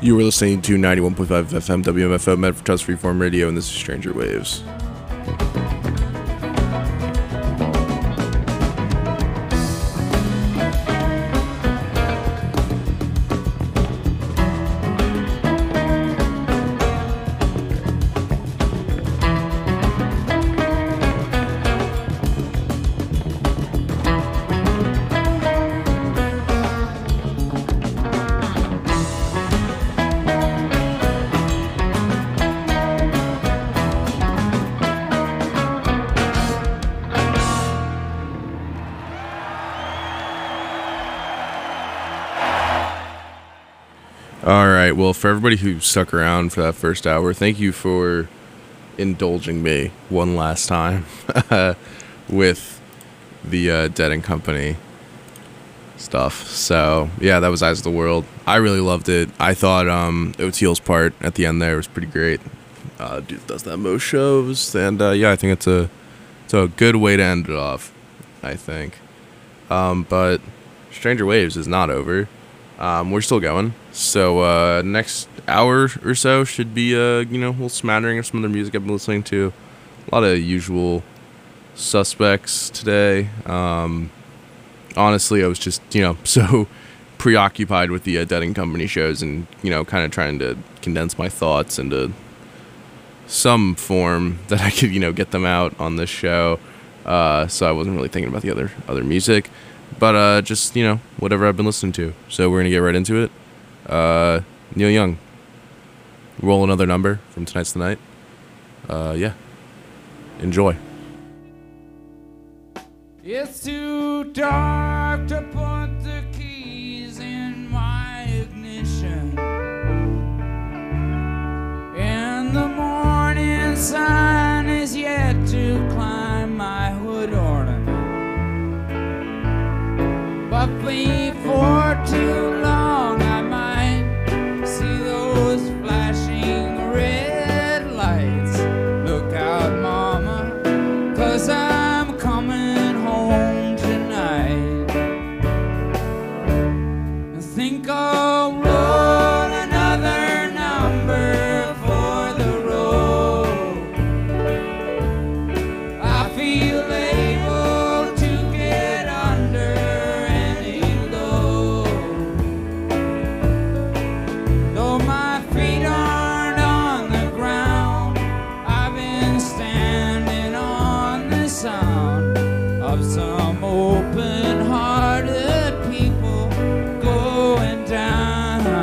You were listening to 91.5 FM WMFO Medford Trust Freeform Radio, and this is Stranger Waves. All right, well, for everybody who stuck around for that first hour, thank you for indulging me one last time with the Dead and Company stuff. So, yeah, that was Eyes of the World. I really loved it. I thought Oteil's part at the end there was pretty great. Dude does that most shows, and yeah, I think it's a good way to end it off, I think. But Stranger Waves is not over. We're still going. So next hour or so should be a little smattering of some other music I've been listening to. A lot of usual suspects today. Honestly, I was just so preoccupied with the Dead and Company shows, and kind of trying to condense my thoughts into some form that I could get them out on this show. So I wasn't really thinking about the other music. But just, whatever I've been listening to. So we're going to get right into it. Neil Young. Roll another number from Tonight's the Night. Yeah. Enjoy. It's too dark to put the keys in my ignition. And the morning sun is yet to climb my hood ornament. But before too long I might see those flashing red lights. Look out, mama, 'cause I'm coming home tonight. I think I'll roll another number for the road. I feel able to get under any load. Though my feet aren't on the ground, I've been standing on the sound of some open-hearted people going down.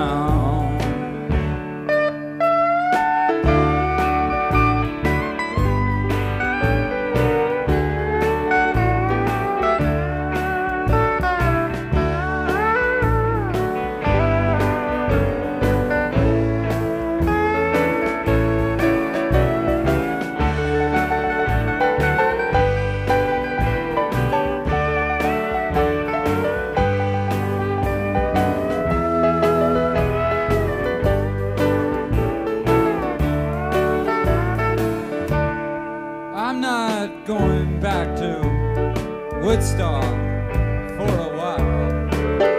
I'm not going back to Woodstock for a while,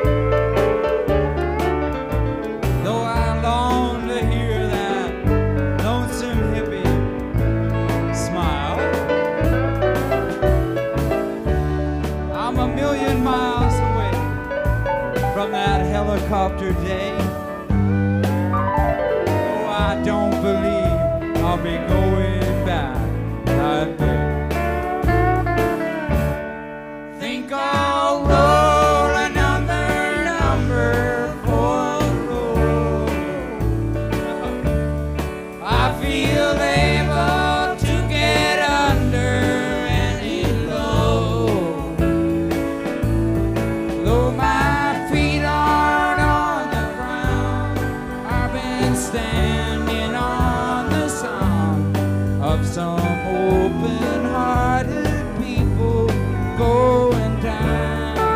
though I long to hear that lonesome hippie smile. I'm a million miles away from that helicopter day. Oh, I don't believe I'll be going back. Think I'll roll another number for the road. I feel able to get under any load. Though my feet aren't on the ground, I've been standing on the sound of some open-hearted people going down.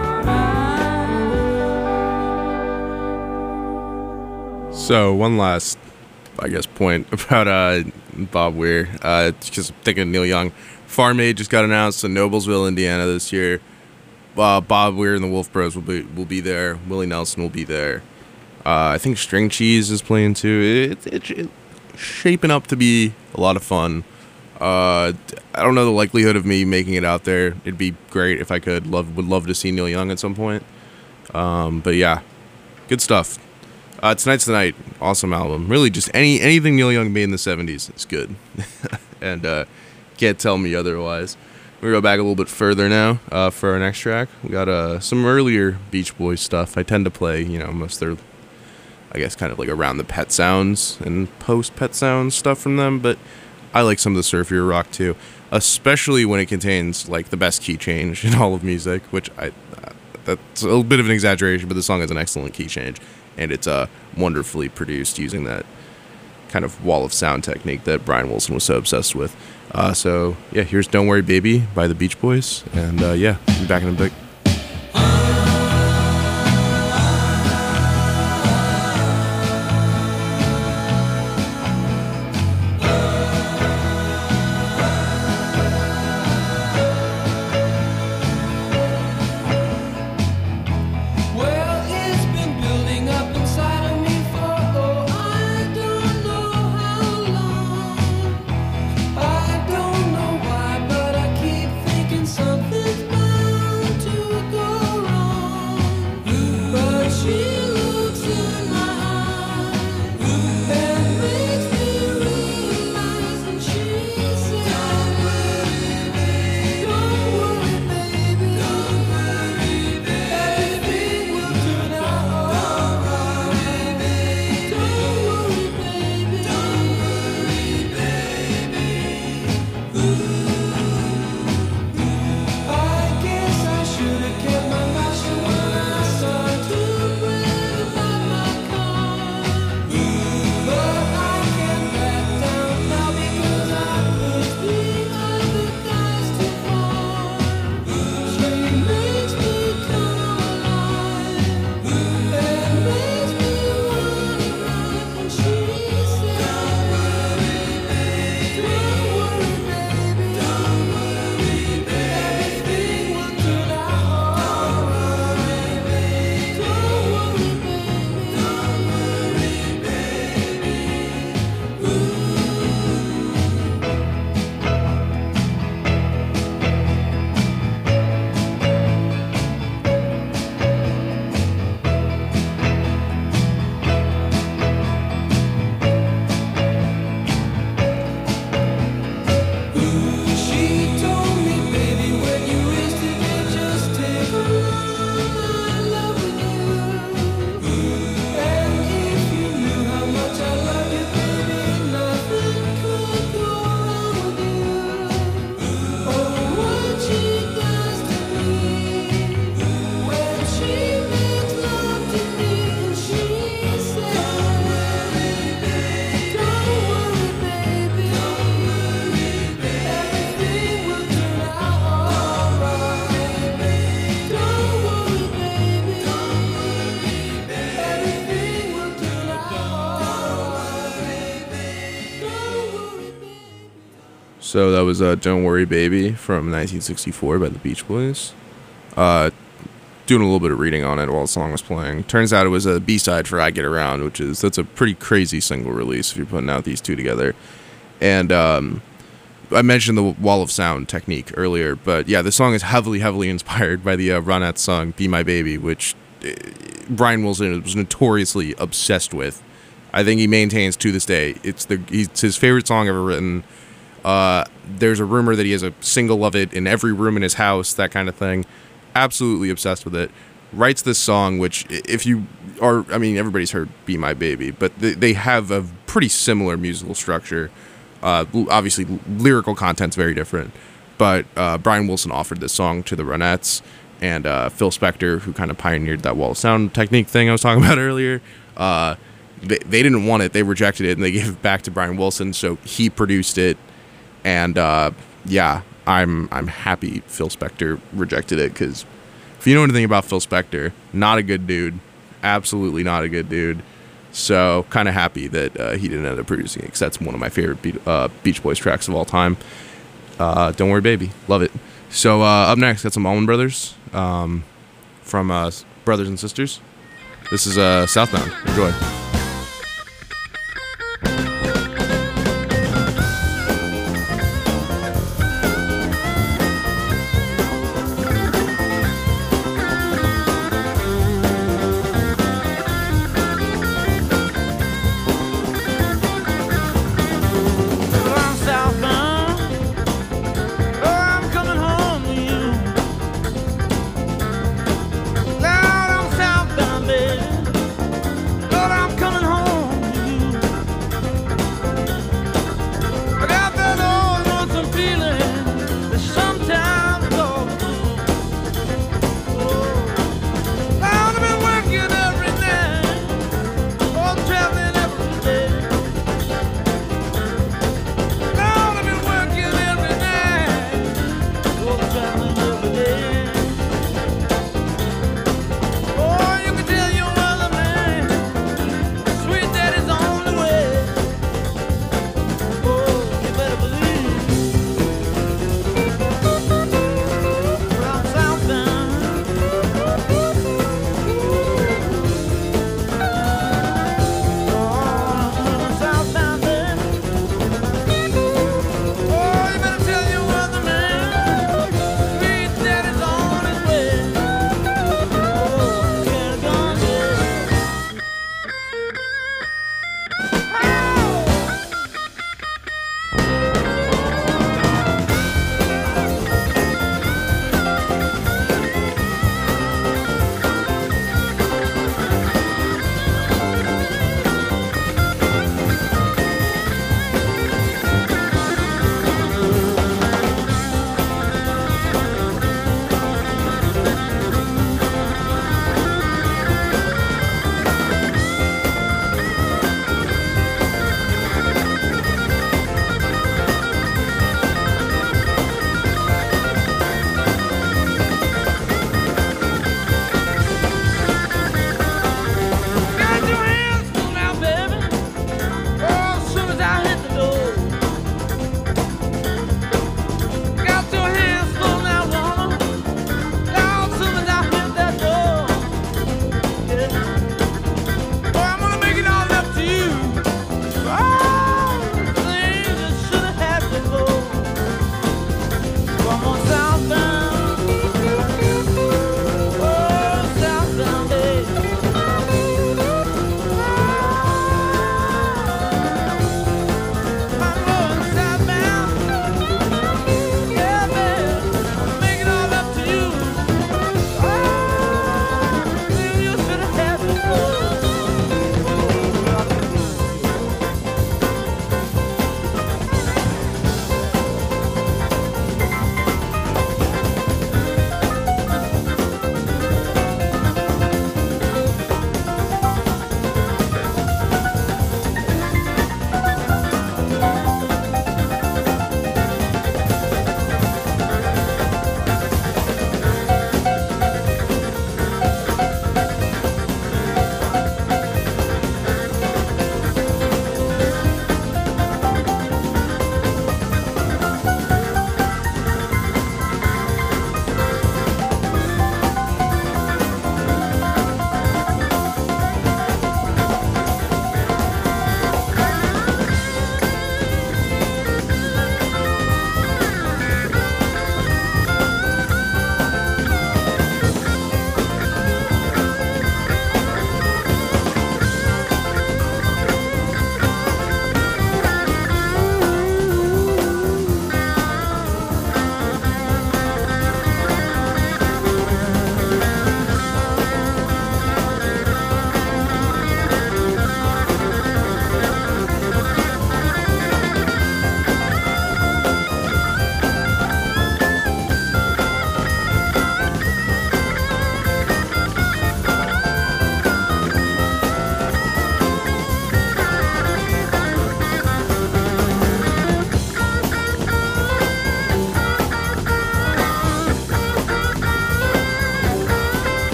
So one last, I guess, point about Bob Weir. Because I'm thinking of Neil Young. Farm Aid just got announced in Noblesville, Indiana this year. Bob Weir and the Wolf Bros will be there. Willie Nelson will be there. I think String Cheese is playing too. It's shaping up to be a lot of fun. I don't know the likelihood of me making it out there. It'd be great if I could. Would love to see Neil Young at some point. But yeah, good stuff. Tonight's the Night, awesome album. Really, just anything Neil Young made in the 70s is good. And can't tell me otherwise. We go back a little bit further now for our next track. We got some earlier Beach Boys stuff. I tend to play, most of their, I guess, kind of like around the Pet Sounds and post-Pet Sounds stuff from them, but I like some of the surfier rock too, especially when it contains like the best key change in all of music, which that's a little bit of an exaggeration, but the song has an excellent key change, and it's wonderfully produced using that kind of wall of sound technique that Brian Wilson was so obsessed with. So yeah, here's Don't Worry Baby by the Beach Boys, and yeah, we'll be back in a bit. So that was Don't Worry Baby from 1964 by the Beach Boys. Doing a little bit of reading on it while the song was playing. Turns out it was a B-side for I Get Around, that's a pretty crazy single release if you're putting out these two together. And I mentioned the wall of sound technique earlier, but yeah, the song is heavily inspired by the Ronettes song Be My Baby, which Brian Wilson was notoriously obsessed with. I think he maintains to this day it's his favorite song ever written. There's a rumor that he has a single of it in every room in his house, that kind of thing. Absolutely obsessed with it. Writes this song, which if you are, everybody's heard Be My Baby, but they have a pretty similar musical structure. Obviously, lyrical content's very different, but Brian Wilson offered this song to the Ronettes, and Phil Spector, who kind of pioneered that wall of sound technique thing I was talking about earlier, they didn't want it. They rejected it, and they gave it back to Brian Wilson, so he produced it. And yeah, I'm happy Phil Spector rejected it, because if you know anything about Phil Spector, not a good dude, absolutely not a good dude. So kind of happy that he didn't end up producing it, because that's one of my favorite Beach Boys tracks of all time. Don't Worry Baby, love it. So up next, got some Allman Brothers from Brothers and Sisters. This is Southbound. Enjoy. I'm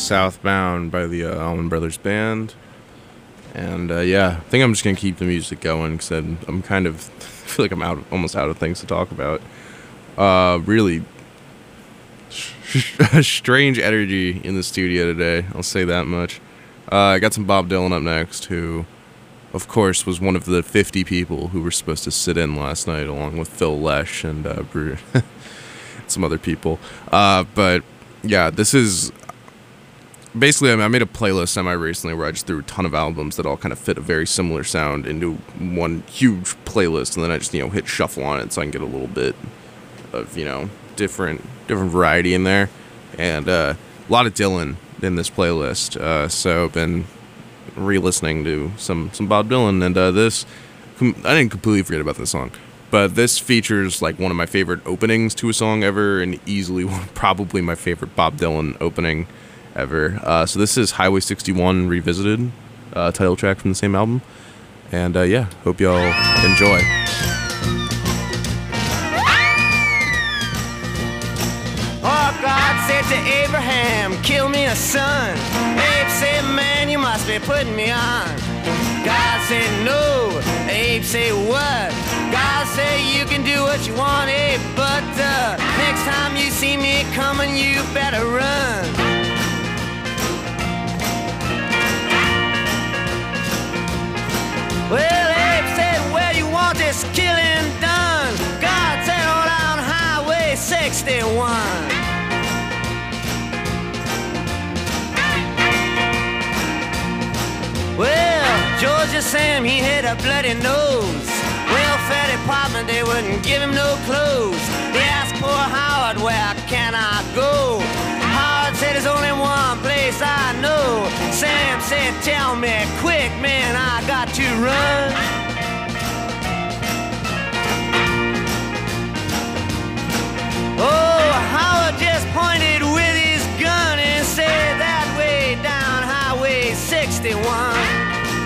Southbound by the Allman Brothers Band. And yeah, I think I'm just going to keep the music going because I'm kind of, I feel like I'm almost out of things to talk about. Really strange energy in the studio today, I'll say that much. I got some Bob Dylan up next, who, of course, was one of the 50 people who were supposed to sit in last night, along with Phil Lesh and some other people. But yeah, this is basically, I made a playlist semi-recently where I just threw a ton of albums that all kind of fit a very similar sound into one huge playlist, and then I just, hit shuffle on it so I can get a little bit of, different variety in there. And a lot of Dylan in this playlist, so I've been re-listening to some Bob Dylan, and this, I didn't completely forget about this song, but this features like one of my favorite openings to a song ever, and easily probably my favorite Bob Dylan opening ever. So this is Highway 61 Revisited, title track from the same album, and yeah, hope y'all enjoy. Oh, God said to Abraham, kill me a son. Abe said, man, you must be putting me on. God said, no. Abe said, what? God said, you can do what you want, Abe, but next time you see me coming, you better run. Well, Abe said, where you want this killing done? God said, on down Highway 61. Well, Georgia Sam, he had a bloody nose. Welfare department, they wouldn't give him no clothes. They asked poor Howard, where can I go? Howard said, there's only one place I know. Sam said, tell me quick, man, I got to run. Oh, Howard just pointed with his gun and said, that way down Highway 61.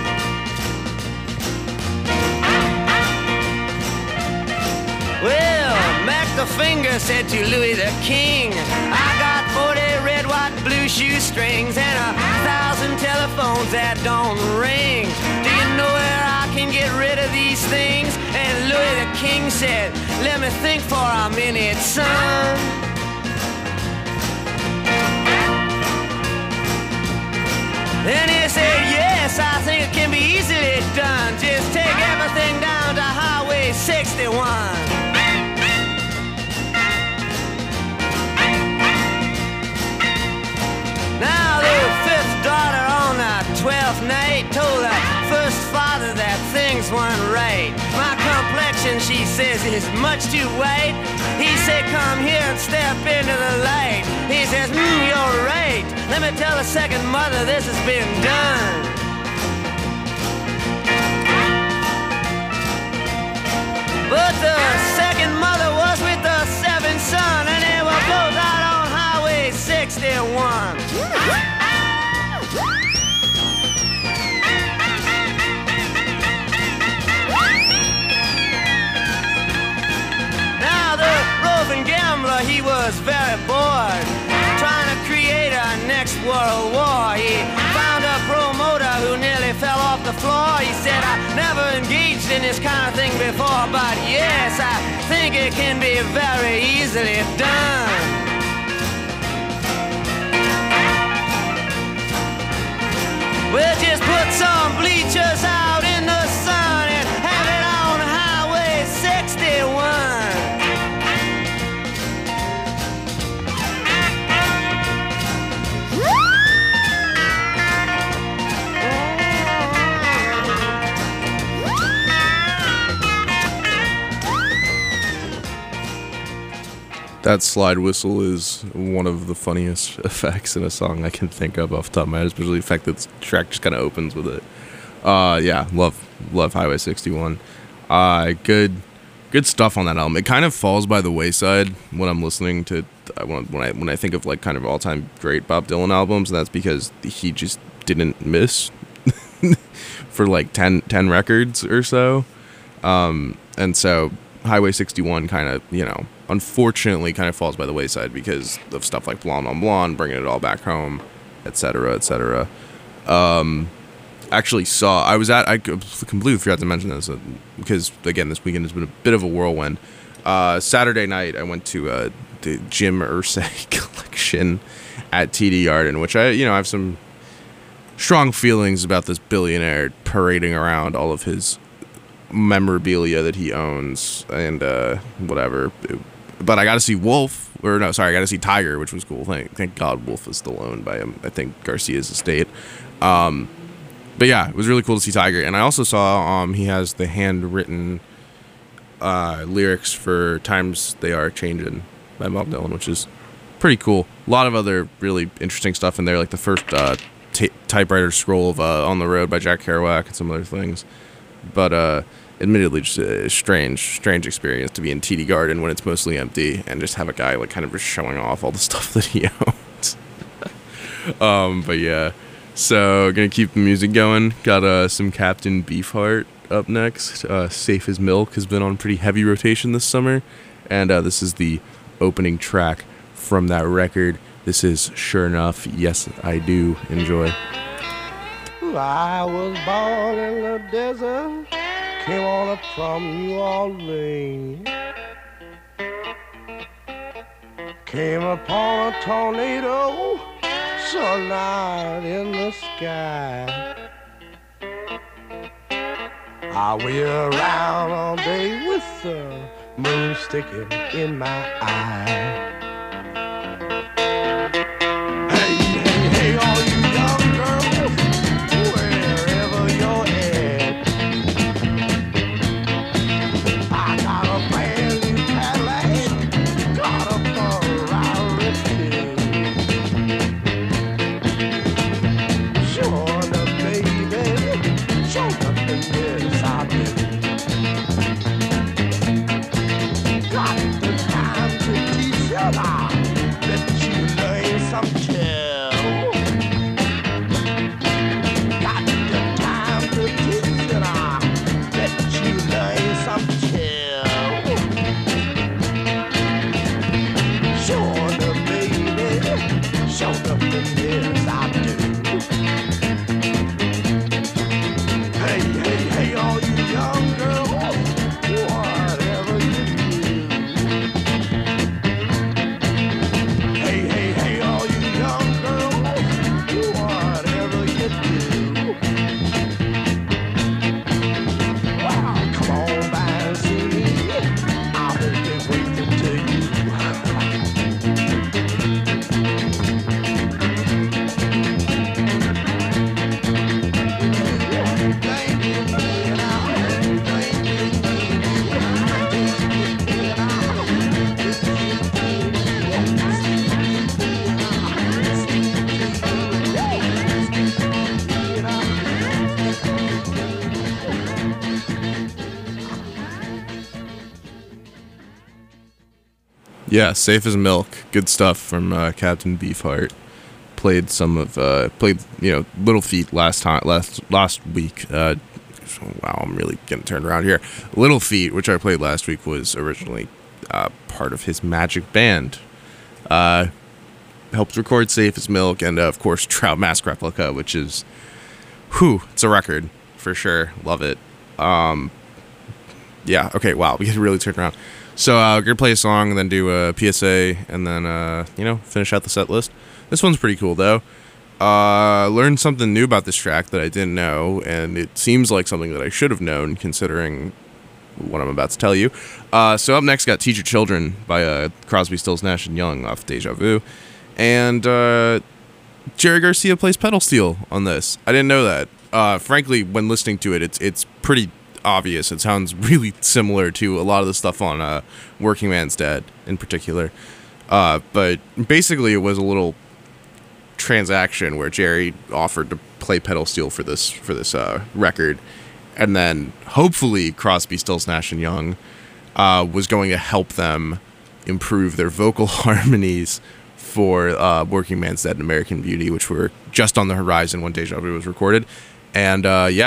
Well, Mac the Finger said to Louis the King, I got 40 red, white, blue shoestrings and 1,000 telephones that don't ring. Do you know where I can get rid of these things? And Louis the King said, let me think for a minute, son. Then he said, yes, I think it can be easily done. Just take everything down to Highway 61. Now the fifth daughter on the 12th night told her first father that things weren't right. My complexion, she says, is much too white. He said, come here and step into the light. He says, you're right. Let me tell the second mother this has been done. But the second mother was with the seventh son, and they were both out on Highway 61. Now the roving gambler, he was very bored, trying to create a next world war. He found a promoter who nearly fell off the floor. He said, I never engaged in this kind of thing before, but yes, I think it can be very easily done. We'll just put some bleachers out in the sun and have it on Highway 61. That slide whistle is one of the funniest effects in a song I can think of off the top of my head, especially the fact that the track just kind of opens with it. Yeah, love Highway 61. Good stuff on that album. It kind of falls by the wayside when I'm listening to when I think of like kind of all time great Bob Dylan albums, and that's because he just didn't miss for like 10 records or so, and so Highway 61 kind of, unfortunately kind of falls by the wayside because of stuff like Blonde on Blonde, bringing it all back home, etc., etc. Actually I completely forgot to mention this because again this weekend has been a bit of a whirlwind. Saturday night I went to the Jim Irsay collection at TD Garden, which I have some strong feelings about this billionaire parading around all of his memorabilia that he owns and whatever. But I got to see I got to see Tiger, which was cool. Thank God Wolf is still owned by him. I think Garcia's estate. But yeah, it was really cool to see Tiger. And I also saw he has the handwritten lyrics for Times They Are Changin' by Bob Dylan, which is pretty cool. A lot of other really interesting stuff in there, like the first typewriter scroll of On the Road by Jack Kerouac and some other things. But admittedly, just a strange experience to be in TD Garden when it's mostly empty and just have a guy like kind of just showing off all the stuff that he owns. But yeah. So, gonna keep the music going. Got some Captain Beefheart up next. Safe as Milk has been on pretty heavy rotation this summer. And this is the opening track from that record. This is Sure Enough, Yes I Do. Enjoy. I was born in the desert, came on up from New Orleans. Came upon a tornado, sunlight in the sky. I wheel around all day with the moon sticking in my eye. Hey, hey, hey, all you young girls, wherever you're at, I got a brand new Cadillac, got a Ferrari too. Sure enough, baby, sure enough, yes, I do. Got the time to teach you now, let you learn some too. Got the time to teach you now, let you learn some too. Sure enough, baby, sure enough, yes, I do. Hey, hey, hey, all you young girls, whatever you do. Hey, hey, hey, all you young girls, whatever you do. Wow, come on by and see me, I'll be waiting to you. Yeah, Safe as Milk. Good stuff from Captain Beefheart. Played some of Little Feat last week. Wow, I'm really getting turned around here. Little Feat, which I played last week, was originally part of his Magic Band. Helped record Safe as Milk, and of course Trout Mask Replica, which is, it's a record for sure. Love it. Yeah. Okay. Wow, we get really turned around. So we're gonna play a song, and then do a PSA, and then finish out the set list. This one's pretty cool though. Learned something new about this track that I didn't know, and it seems like something that I should have known considering what I'm about to tell you. So up next, got Teach Your Children by Crosby, Stills, Nash & Young off Deja Vu. And Jerry Garcia plays pedal steel on this. I didn't know that. Frankly, when listening to it, it's pretty obvious. It sounds really similar to a lot of the stuff on Working Man's Dead in particular. But basically, it was a little transaction where Jerry offered to play pedal steel for this record, and then hopefully Crosby, Stills, Nash & Young was going to help them improve their vocal harmonies for Working Man's Dead and American Beauty, which were just on the horizon when Deja Vu was recorded. And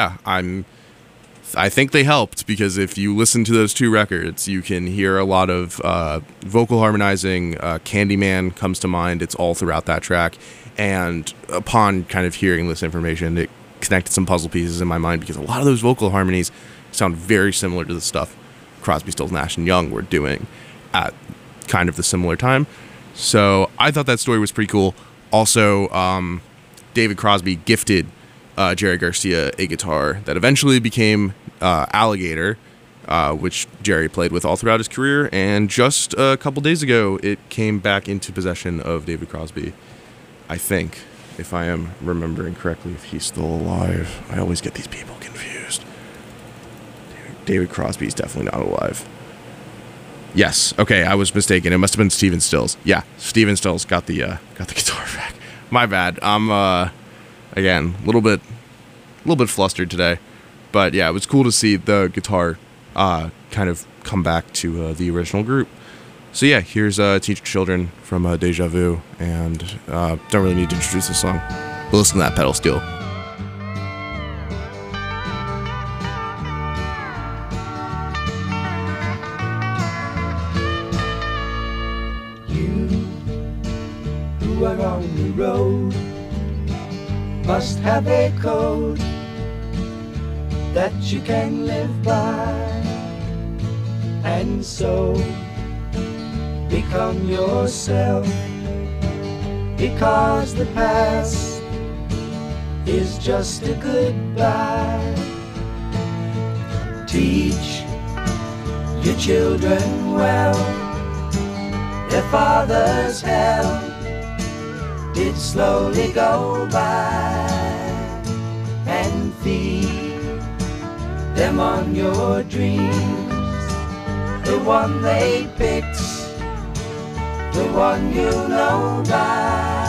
I think they helped, because if you listen to those two records, you can hear a lot of vocal harmonizing. Candyman comes to mind. It's all throughout that track. And upon kind of hearing this information, it connected some puzzle pieces in my mind, because a lot of those vocal harmonies sound very similar to the stuff Crosby, Stills, Nash and Young were doing at kind of the similar time. So I thought that story was pretty cool. Also, David Crosby gifted Jerry Garcia a guitar that eventually became Alligator, which Jerry played with all throughout his career. And just a couple days ago, it came back into possession of David Crosby, I think, if I am remembering correctly, if he's still alive. I always get these people confused. David Crosby's definitely not alive. Yes, okay, I was mistaken. It must have been Stephen Stills. Yeah, Stephen Stills got the guitar back. My bad. I'm again a little bit flustered today, but yeah, it was cool to see the guitar kind of come back to the original group. So yeah, here's Teach Your Children from Deja Vu, and don't really need to introduce this song. But listen to that pedal steel. You are on the road, must have a code that you can live by, and so become yourself, because the past is just a goodbye. Teach your children well, their father's hell did slowly go by, and feed them on your dreams, the one they picked, the one you know by.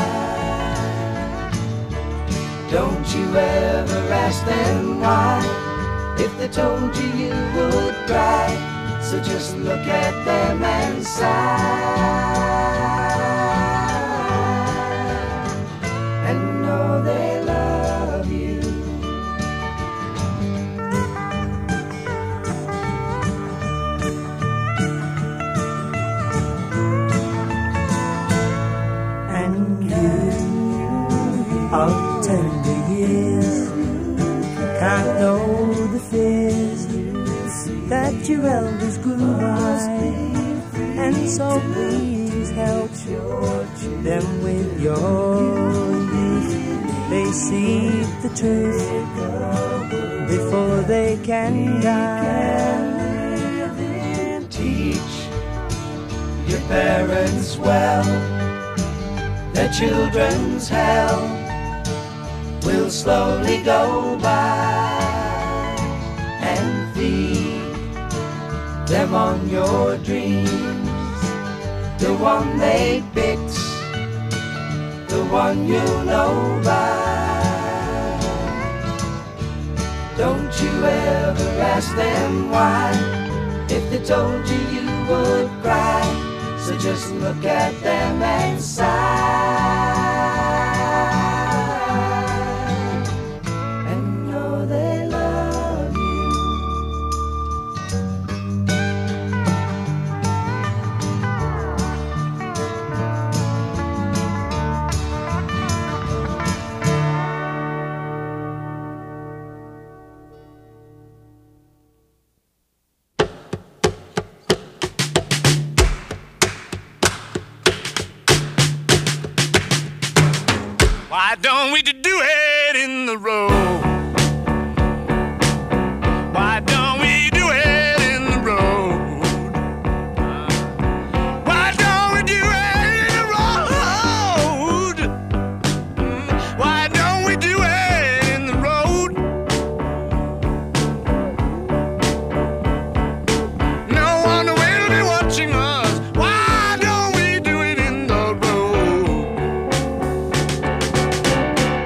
Don't you ever ask them why, if they told you you would cry, so just look at them and sigh, and know they love you. And you of tender years can't know the fears that your elders grew by, and so please help them with your youth. They see the truth before they can die. Teach your parents well, their children's hell will slowly go by, and feed them on your dreams, the one they picked, the one you know by. Don't you ever ask them why, if they told you you would cry, so just look at them and sigh, and know they love you. Why don't we do it in the road? Why don't we do it in the road? Why don't we do it in the road? Why don't we do it in the road? No one will be watching us. Why don't we do it in the road?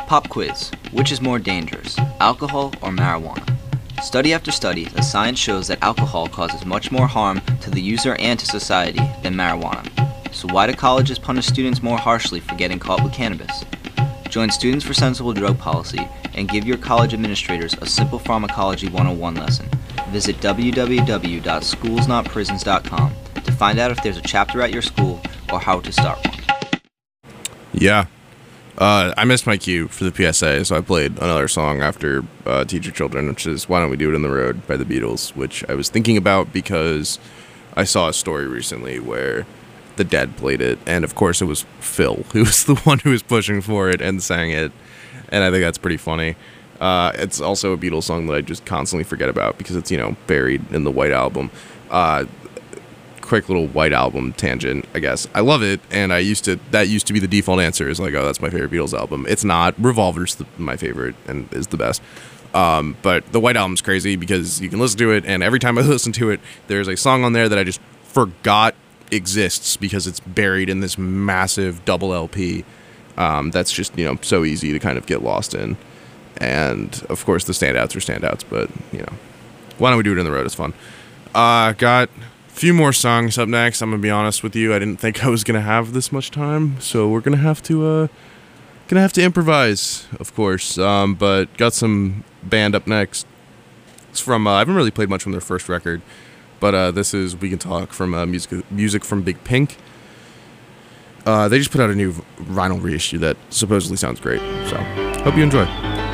Pop quiz. Which is more dangerous, alcohol or marijuana? Study after study, the science shows that alcohol causes much more harm to the user and to society than marijuana. So why do colleges punish students more harshly for getting caught with cannabis? Join Students for Sensible Drug Policy and give your college administrators a simple pharmacology 101 lesson. Visit www.schoolsnotprisons.com to find out if there's a chapter at your school or how to start one. Yeah. I missed my cue for the PSA, so I played another song after Teach Your Children, which is Why Don't We Do It in the Road by the Beatles, which I was thinking about because I saw a story recently where the Dead played it, and of course it was Phil, who was the one who was pushing for it and sang it, and I think that's pretty funny. It's also a Beatles song that I just constantly forget about because it's, buried in the White Album. Quick little White Album tangent, I guess. I love it, and that used to be the default answer, is like, oh, that's my favorite Beatles album. It's not. Revolver's my favorite and is the best. But the White Album's crazy because you can listen to it, and every time I listen to it, there's a song on there that I just forgot exists because it's buried in this massive double LP. That's just, so easy to kind of get lost in. And of course the standouts are standouts, but Why Don't We Do It in the Road is fun. Got few more songs up next. I'm gonna be honest with you, I didn't think I was gonna have this much time, so we're gonna have to improvise, of course. But got some band up next. It's from I haven't really played much from their first record, but this is We Can Talk from music from Big Pink. They just put out a new vinyl reissue that supposedly sounds great, so hope you enjoy.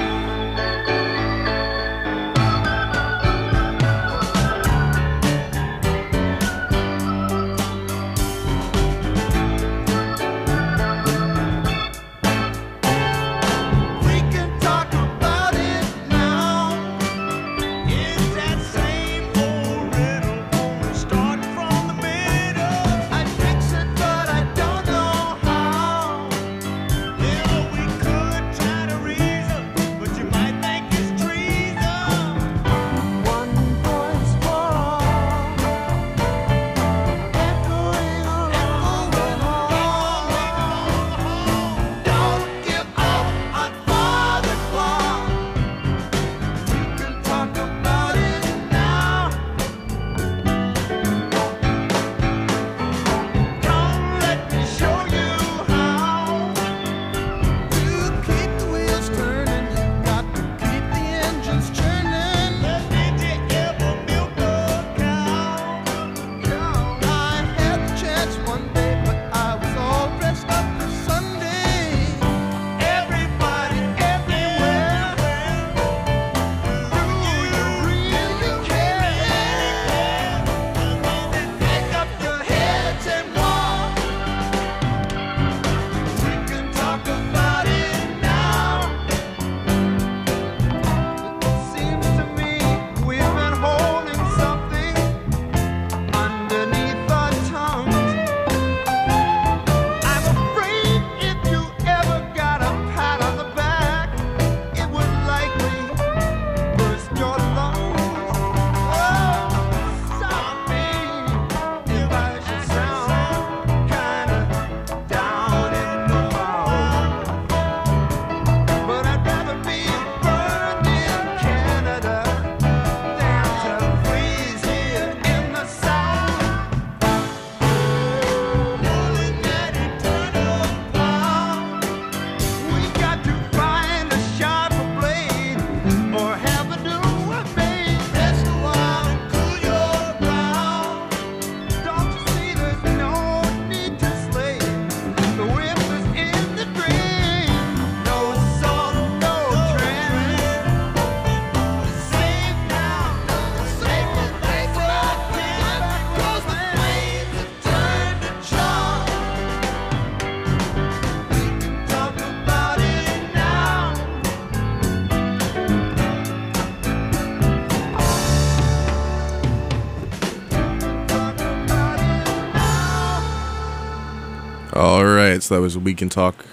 Alright, so that was We Can Talk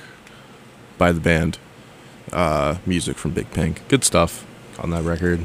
by the band. Music from Big Pink. Good stuff on that record.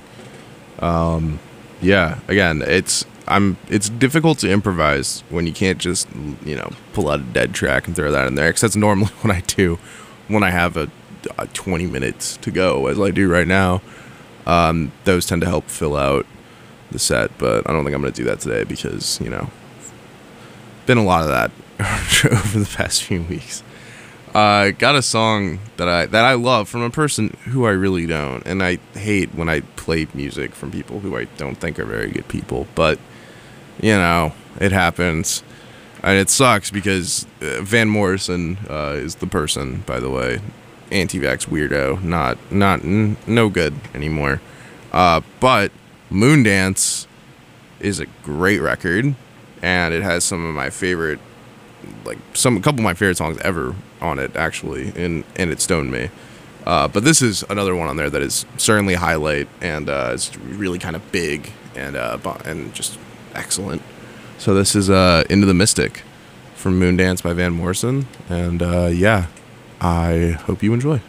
Yeah, again, it's difficult to improvise when you can't just, pull out a Dead track and throw that in there, because that's normally what I do when I have a 20 minutes to go as I do right now. Those tend to help fill out the set, but I don't think I'm going to do that today because, you know, been a lot of that over the past few weeks. Got a song that I love from a person who I really don't, and I hate when I play music from people who I don't think are very good people, but, you know, it happens. And it sucks because Van Morrison is the person, by the way. Anti-vax weirdo, no good anymore. But Moondance is a great record, and it has some of my favorite, a couple of my favorite songs ever on it, actually, and it stoned me. But this is another one on there that is certainly a highlight, and it's really kind of big and just excellent. So this is Into the Mystic from Moondance by Van Morrison, and yeah, I hope you enjoy.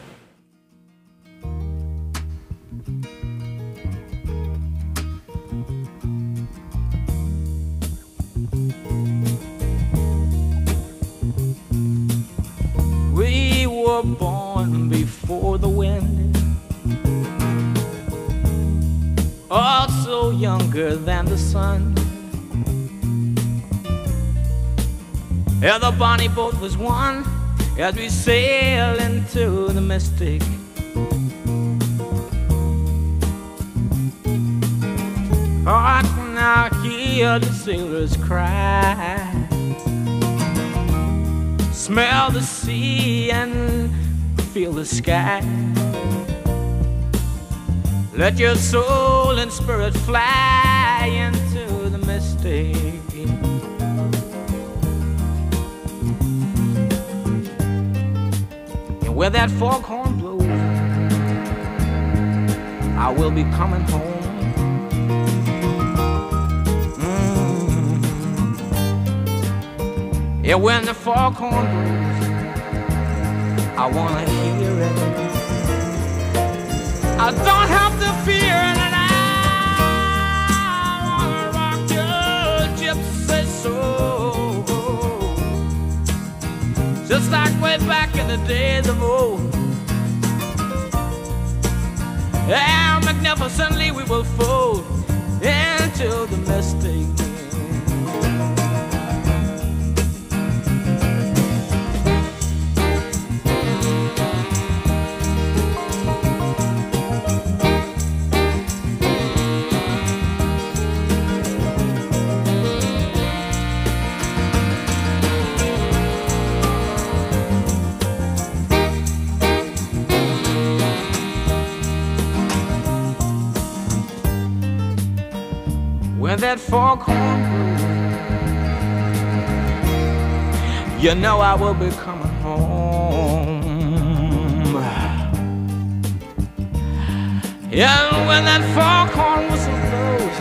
We were born before the wind, also younger than the sun. Yeah, the bonnie boat was one as we sail into the mystic. I can now hear the sailors cry, smell the sea and feel the sky. Let your soul and spirit fly into the mystic. Where that foghorn blows, I will be coming home. Yeah, when the foghorn blows, I wanna hear it. I don't have to fear it, and I wanna rock your gypsy soul, just like way back in the days of old. And magnificently we will fold into the mystic. When that foghorn blows, you know I will be coming home. Yeah, when that foghorn whistle blows,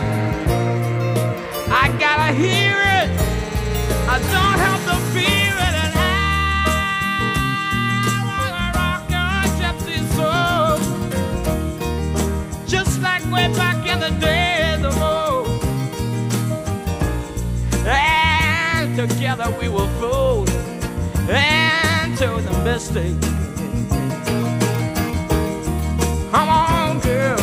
I gotta hear it. I don't have to fear it, and I wanna rock your gypsy soul, just like way back in the days of old. And together we will fold into the mystic. Come on, girl.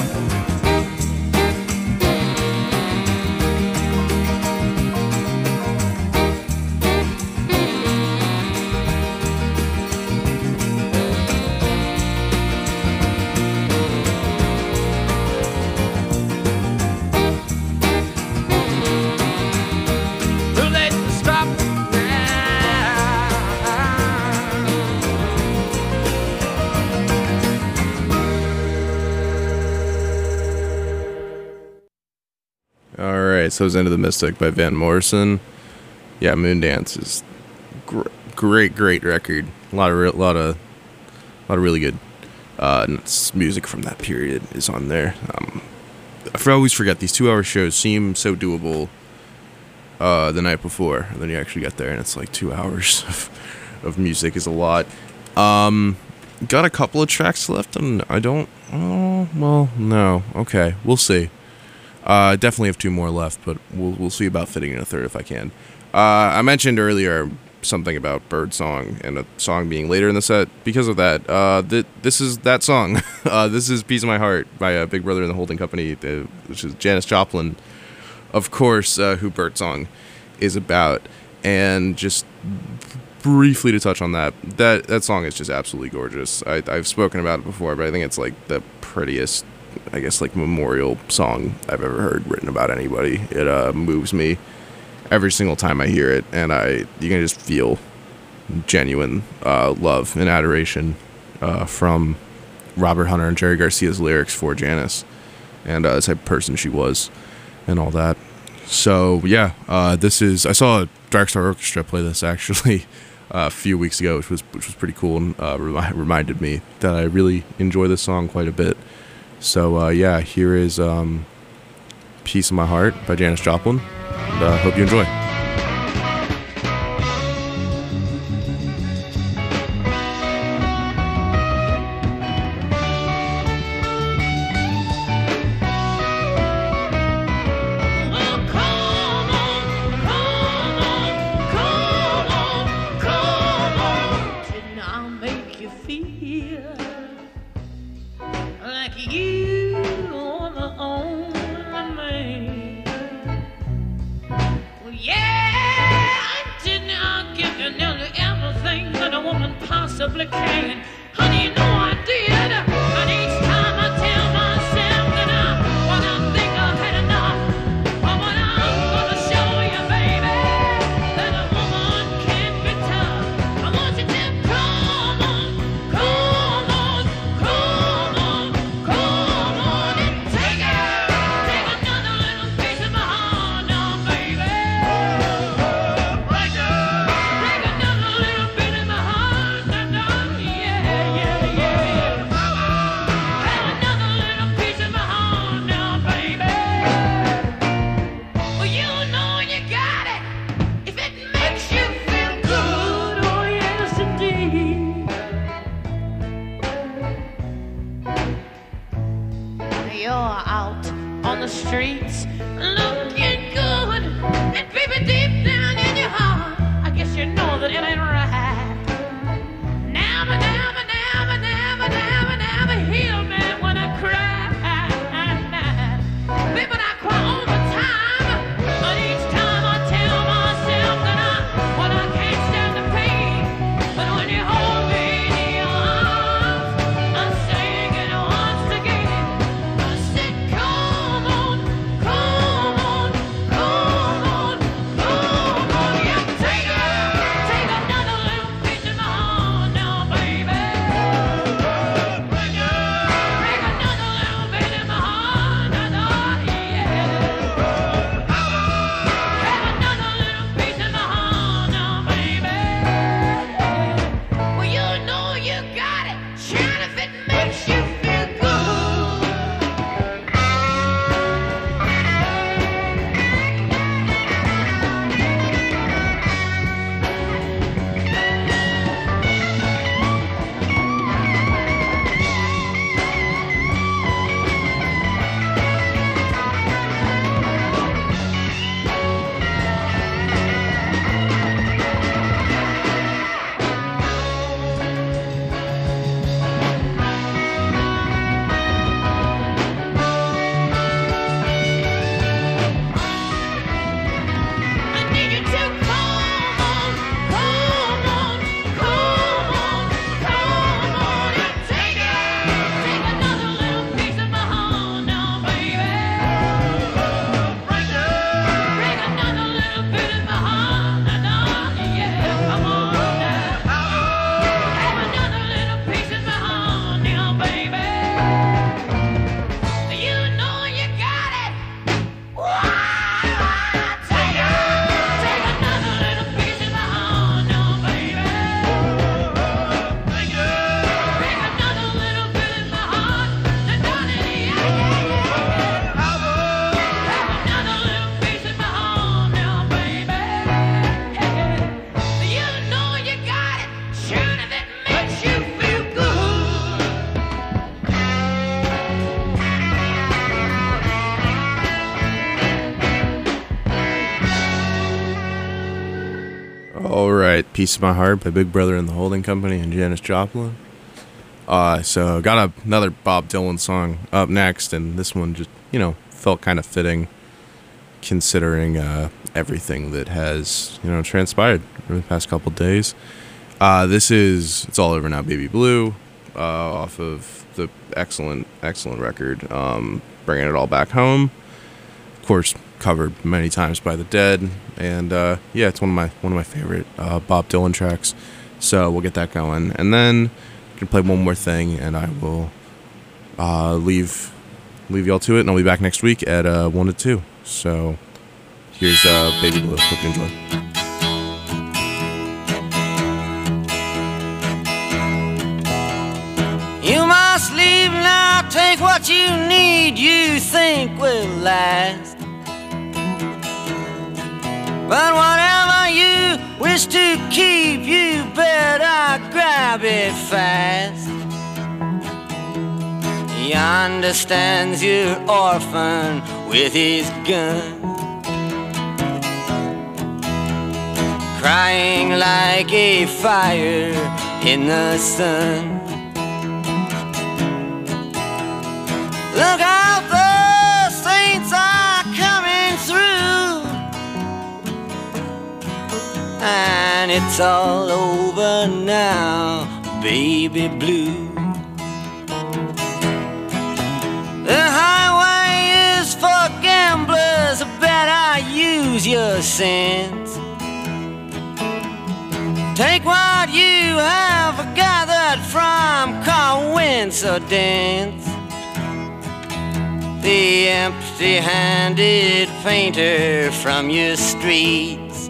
So it was Into the Mystic by Van Morrison. Yeah, Moondance is great record. A lot of really good music from that period is on there. I always forget these 2-hour shows seem so doable the night before, and then you actually get there and it's like 2 hours of music is a lot. Got a couple of tracks left, and I don't. Oh well, no. Okay, we'll see. Definitely have 2 more left, but we'll see about fitting in a third if I can. I mentioned earlier something about Birdsong and a song being later in the set because of that. This is that song. This is Piece of My Heart by Big Brother and the Holding Company, which is Janis Joplin, of course, who Birdsong is about. And just briefly to touch on that song is just absolutely gorgeous. I've spoken about it before, but I think it's like the prettiest, I guess, like memorial song I've ever heard written about anybody. It moves me every single time I hear it, and you can just feel genuine love and adoration from Robert Hunter and Jerry Garcia's lyrics for Janis, and the type of person she was, and all that. So yeah, I saw Dark Star Orchestra play this actually a few weeks ago, which was pretty cool, and reminded me that I really enjoy this song quite a bit. So yeah, here is Piece of My Heart by Janis Joplin. And hope you enjoy. Possibly can. Honey, you know I did. And each time I tell myself that when I think I've had enough, but when I'm gonna show you, baby, that a woman can be tough. I want you to come on, come on, come on, come on, and take another little piece of my heart now, baby. Break another little bit of my heart. The streets looking good, and baby, deep down in your heart, I guess you know that it ain't right. Never, never, never, never, never, never heal me when I cry. Baby, I cry all the time, but each time I tell myself that when I can't stand the pain, but when you hold me in your arms, I'm saying it once again. I said, come on, come on, come on, come on. Piece of My Heart by Big Brother and the Holding Company and Janis Joplin. So got another Bob Dylan song up next, and this one just, felt kind of fitting considering everything that has, transpired over the past couple days. This is It's All Over Now, Baby Blue, off of the excellent record, Bringing It All Back Home. Of course, covered many times by The Dead, and it's one of my favorite Bob Dylan tracks. So we'll get that going, and then I can play one more thing, and I will leave y'all to it, and I'll be back next week at 1 to 2. So here's Baby Blue. Hope you enjoy. You must leave now, take what you need, you think will last. But whatever you wish to keep, you better grab it fast. He understands your orphan with his gun, crying like a fire in the sun. Look out, the saints are coming through, and it's all over now, baby blue. The highway is for gamblers, better use your sense. Take what you have gathered from coincidence. The empty-handed painter from your streets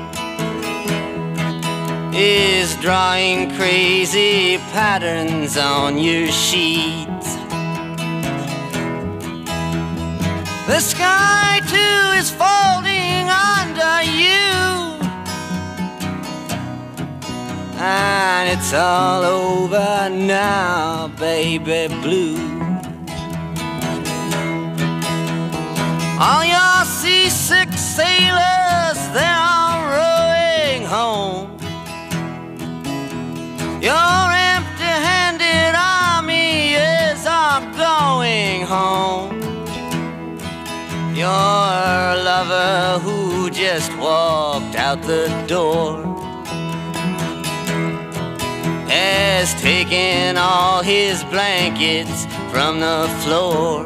is drawing crazy patterns on your sheets. The sky too is folding under you, and it's all over now, baby blue. All your seasick sailors, they're all rowing home. Your empty-handed army is all going home. Your lover who just walked out the door has taken all his blankets from the floor.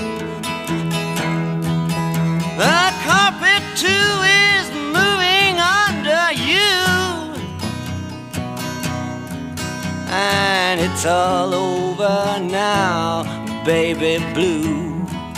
The carpet too is moving under you, and it's all over now, baby blue.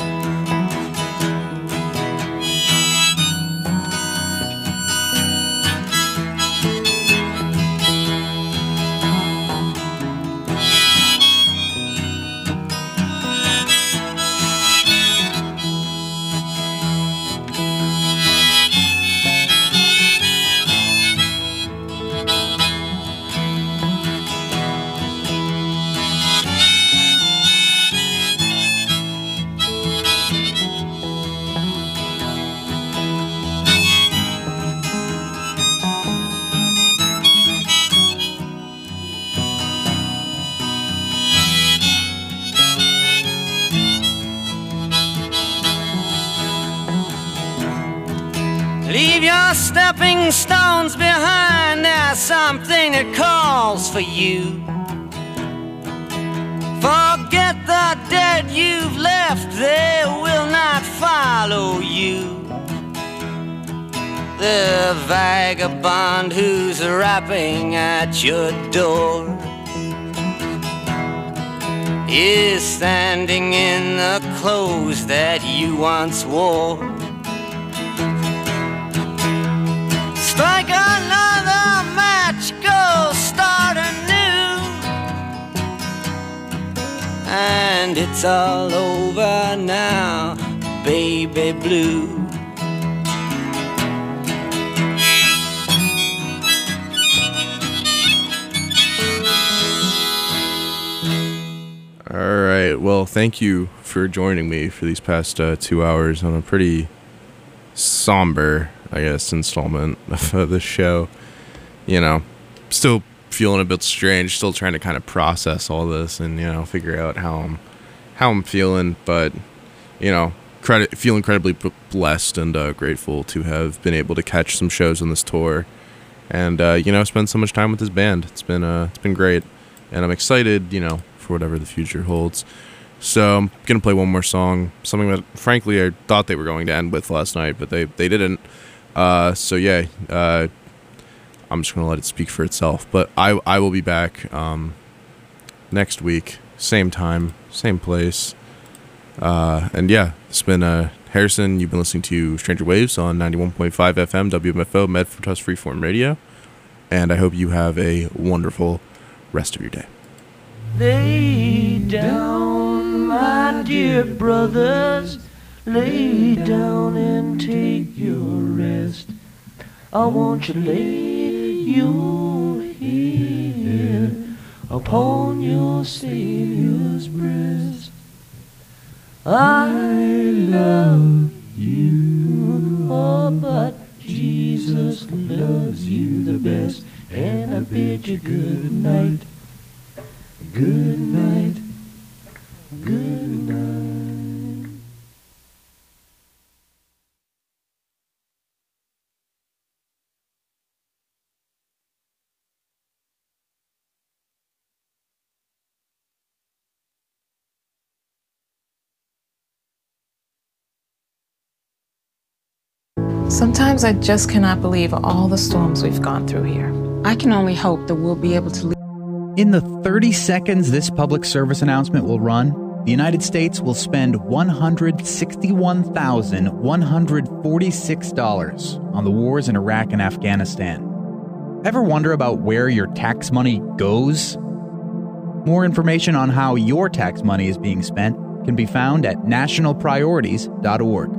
Leave your stepping stones behind, there's something that calls for you. Forget the dead you've left, they will not follow you. The vagabond who's rapping at your door is standing in the clothes that you once wore. Strike another match, go start anew, and it's all over now, baby blue. All right. Well, thank you for joining me for these past 2 hours on a pretty somber, I guess, installment of this show. you know, still feeling a bit strange, still trying to kind of process all this and, you know, figure out how I'm feeling, but, you know, feel incredibly blessed and grateful to have been able to catch some shows on this tour and, you know, spend so much time with this band. It's been great, and I'm excited, you know, for whatever the future holds. So I'm going to play one more song, something that, frankly, I thought they were going to end with last night, but they didn't. So, yeah, I'm just going to let it speak for itself. But I will be back next week, same time, same place. And, yeah, it's been Harrison. You've been listening to Stranger Waves on 91.5 FM, WMFO, Medford Freeform Radio. And I hope you have a wonderful rest of your day. Lay down, my dear brothers, lay down and take your rest. I want you to lay your head upon your Savior's breast. I love you, oh, but Jesus loves you the best, and I bid you good night. Good night, good night. Sometimes I just cannot believe all the storms we've gone through here. I can only hope that we'll be able to leave. In the 30 seconds this public service announcement will run, the United States will spend $161,146 on the wars in Iraq and Afghanistan. Ever wonder about where your tax money goes? More information on how your tax money is being spent can be found at nationalpriorities.org.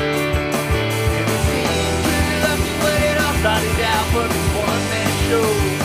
Started out for this one-man show.